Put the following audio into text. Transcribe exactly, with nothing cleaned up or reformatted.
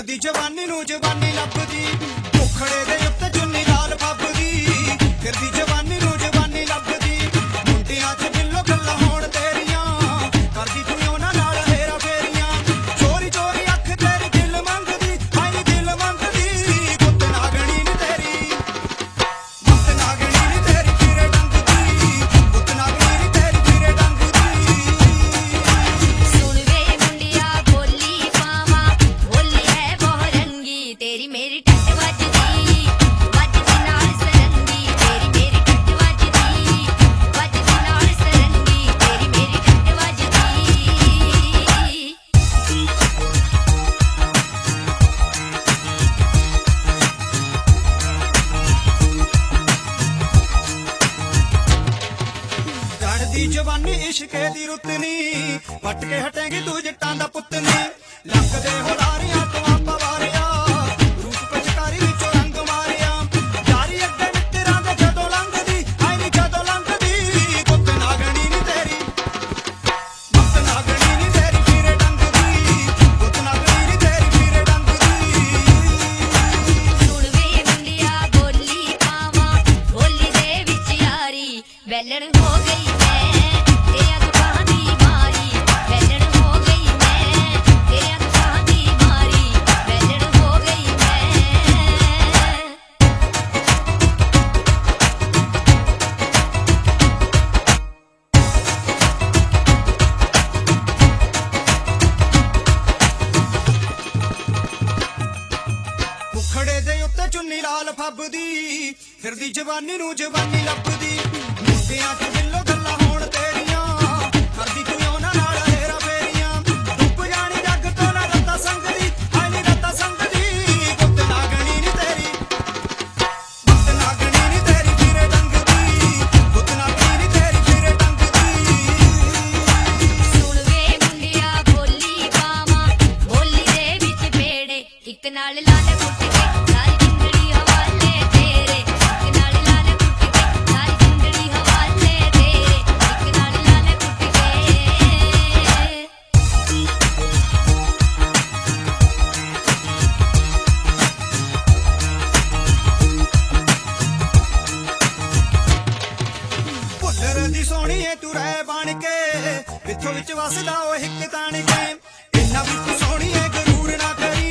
ਫਿਰਦੀ ਜਵਾਨੀ ਨੂੰ ਜਵਾਨੀ ਲੱਭਦੀ ਮੁਖੜੇ ਦੇ ਉੱਤੇ ਚੁੰਨੀ ਲਾਲ ਫੱਬਦੀ ਫਿਰਦੀ ਜਵਾਨੀ ਨੂੰ ਜਵਾਨੀ ਲੱਭਦੀ ਮੁੰਡਿਆਂ 'ਚ ਬਿੱਲੋ ਗੱਲਾਂ ਹੋਣ ਤੇਰੀਆਂ ਕਰਦੀ ਤੂੰ ਉਹਨਾਂ ਨਾਲ ਹੇਰਾ ਫੇਰੀਆਂ ਚੋਰੀ ਚੋਰੀ ਅੱਖ ਤੇਰੀ ਦਿਲ ਮੰਗਦੀ ਹਾਏ ਦਿਲ ਮੰਗਦੀ ਗੁੱਤ ਨਾਗਣੀ ਨੀ ਤੇਰੀ ਗੁੱਤ ਨਾਗਣੀ ਨੀ ਤੇਰੀ ਫਿਰੇ ਡੰਗਦੀ ਗੁੱਤ ਨਾਗਣੀ ਨੀ ਤੇਰੀ ਫਿਰੇ ਡੰਗਦੀ ਸੁਣ ਵੇ ਮੁੰਡਿਆ ਬੋਲੀ ਪਾਵਾਂ ਬੋਲੀ ਹੈ ਬਹੁ ਰੰਗੀ ਤੇਰੀ ਮੇਰੀ ਟੱਟ ਵੱਜਦੀ ਵੱਜਦੀ ਨਾਲ ਸਰੰਗੀ ਤੇਰੀ ਮੇਰੀ ਟੱਟ ਵੱਜਦੀ ਵੱਜਦੀ ਨਾਲ ਸਰੰਗੀ ਤੇਰੀ ਮੇਰੀ ਟੱਟ ਵੱਜਦੀ ਚੜ੍ਹਦੀ ਜਵਾਨੀ ਇਸ਼ਕੇ ਦੀ ਰੁੱਤ ਨੀ ਪੱਟ ਕੇ ਹਟੇਗੀ ਤੂੰ ਜੱਟਾਂ ਦਾ ਪੁੱਤ ਨੀ ਲੱਗਦੇ ਹੋ ਲਾਰੀਆਂ ਤੋਂ ਆਪਾਂ ਵਾਰਿਆ ਰੂਪ ਪਚਕਾਰੀ ਵਿੱਚੋਂ ਰੰਗ ਮਾਰਿਆ ਯਾਰੀ ਅੱਗੇ ਮਿੱਤਰਾਂ ਦੇ ਜਦੋਂ ਲੰਘਦੀ ਹਾਏ ਨੀ ਜਦੋਂ ਲੰਘਦੀ ਗੁੱਤ ਨਾਗਣੀ ਨੀ ਤੇਰੀ ਗੁੱਤ ਨਾਗਣੀ ਨੀ ਤੇਰੀ ਫਿਰੇ ਡੰਗਦੀ ਗੁੱਤ ਨਾਗਣੀ ਨੀ ਤੇਰੀ ਫਿਰੇ ਡੰਗਦੀ ਸੁਣ ਵੇ ਮੁੰਡਿਆ ਬੋਲੀ ਪਾਵਾਂ ਬੋਲੀ ਦੇ ਵਿੱਚ ਯਾਰੀ ਵੈਲਣ ਹੋ ਗਈ ਮੈਂ ਤੇਰੀਆਂ ਦੁਕਾਨਾਂ ਦੀ ਮਾਰੀ ਵੈਲਣ ਹੋ ਗਈ ਮੈਂ ਤੇਰੀਆਂ ਦੁਕਾਨਾਂ ਦੀ ਮਾਰੀ ਵੈਲਣ ਹੋ ਗਈ ਮੈਂ ਮੁਖੜੇ ਦੇ ਉੱਤੇ ਚੁੰਨੀ ਲਾਲ ਫੱਬਦੀ ਫਿਰਦੀ ਜਵਾਨੀ ਨੂੰ ਜਵਾਨੀ ਲੱਭਦੀ ਮੁੰਡਿਆਂ 'ਚ ਬਿੱਲੋ ਗੱਲਾਂ ਹੋਣ ਤੇਰੀਆਂ ਕਰਦੀ ਤੂੰ ਉਹਨਾਂ ਨਾਲ ਹੇਰਾ ਫੇਰੀਆਂ ਡੁੱਬ ਜਾਣੀ ਜੱਗ ਤੋਂ ਨਾ ਰੱਤਾ ਸੰਗਦੀ ਹਾਏ ਨੀ ਰੱਤਾ ਸੰਗਦੀ ਗੁੱਤ ਨਾਗਣੀ ਨੀ ਤੇਰੀ ਗੁੱਤ ਨਾਗਣੀ ਨੀ ਤੇਰੀ ਫਿਰੇ ਡੰਗਦੀ ਗੁੱਤ ਨਾਗਣੀ ਨੀ ਤੇਰੀ ਫਿਰੇ ਡੰਗਦੀ ਸੁਣ ਵੇ ਮੁੰਡਿਆ ਬੋਲੀ ਪਾਵਾਂ ਬੋਲੀ ਦੇ ਵਿੱਚ ਬੇੜੇ ਇੱਕ ਨਾਲ ਲਾਲ ਕੁੱਟ ਕੇ ਸਾਰੀ ਜ਼ਿੰਦੜੀ ਹਵਾਲੇ ਤੇਰੇ ਇੱਕ ਨਾਲ ਲਾਲ ਕੁੱਟ ਕੇ ਸਾਰੀ ਜ਼ਿੰਦੜੀ ਹਵਾਲੇ ਤੇਰੇ ਇੱਕ ਨਾਲ ਲਾਲ ਕੁੱਟ ਕੇ ਭੁੱਲਰ ਦੀ ਸੋਹਣੀਏ ਤੂੰ ਰਹਿ ਬਣ ਕੇ ਵਿੱਚੋਂ ਵਿੱਚ ਵਸਦਾ ਉਹ ਇੱਕ ਤਣ ਕੇ ਇੰਨਾ ਵੀ ਤੂੰ ਸੋਹਣੀਏ ਗਰੂਰ ਨਾ ਕਰੀ